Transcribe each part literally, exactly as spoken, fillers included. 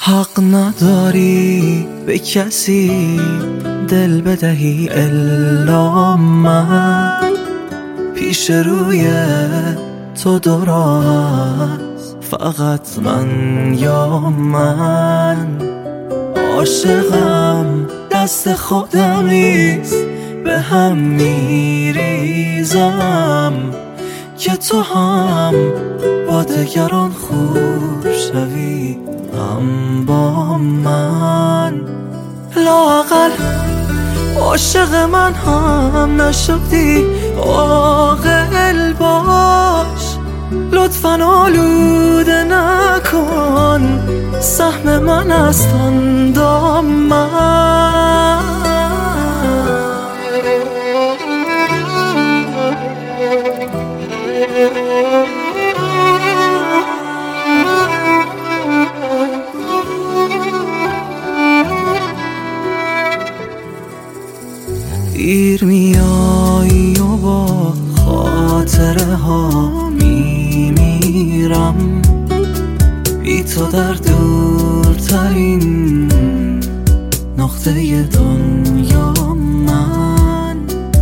حق نداری به کسی دل بدهی الا من، پیش روی تو دراز فقط من یا من. عاشقم دست خودم نیست، به هم میریزم که تو هم با دگران خوب شوی هم با من. لااقل عاشق من هم نشدی، عاقل باش، لطفاً آلوده نکن سهم من از آن دامن. دیر میایی و با خاطره ها میمیرم، بی تو در دورترین نقطه دنیا من.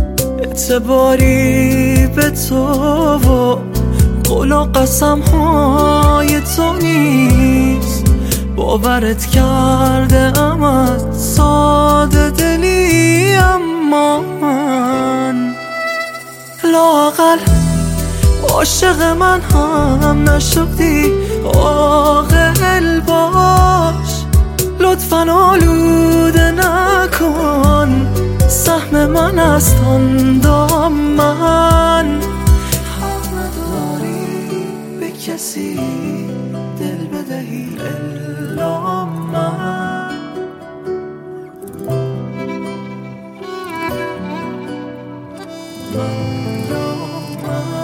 اعتباری به تو و قول و قسم های تو نیست، باورت کرده امت ساده دلی، اما من لااقل عاشق من هم نشدی، عاقل باش، لطفاً آلوده نکن سهم من از آن دامن. حق نداری به کسی دل بدهی الا من. من یا من.